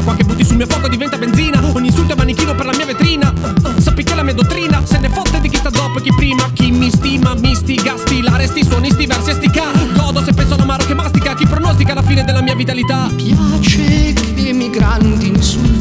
l'acqua che butti sul mio fuoco diventa benzina. Ogni insulto è manichino per la mia vetrina. Sappi che la mia dottrina se ne fotte di chi sta dopo e chi prima. Chi mi stima, mi stiga, stilare sti suoni, sti versi e sti ca. Godo se penso all'amaro che mastica, chi pronostica la fine della mia vitalità. Piace che i migranti insultano